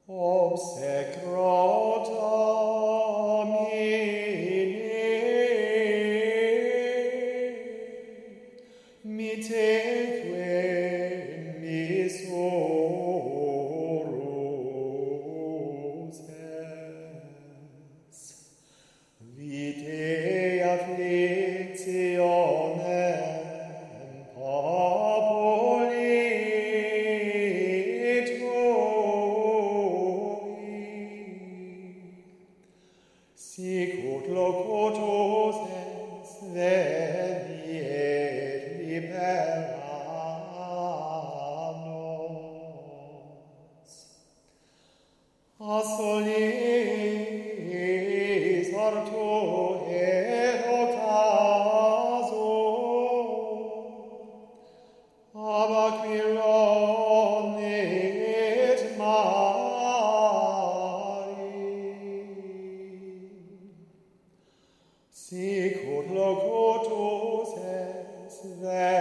Obsecro Domine, mitteque misorus es, vitae afflictionem populi sic ut locutus es veni et libera nos. A solis ortu et occaso, ab aquilon et mari, sic ut locutus es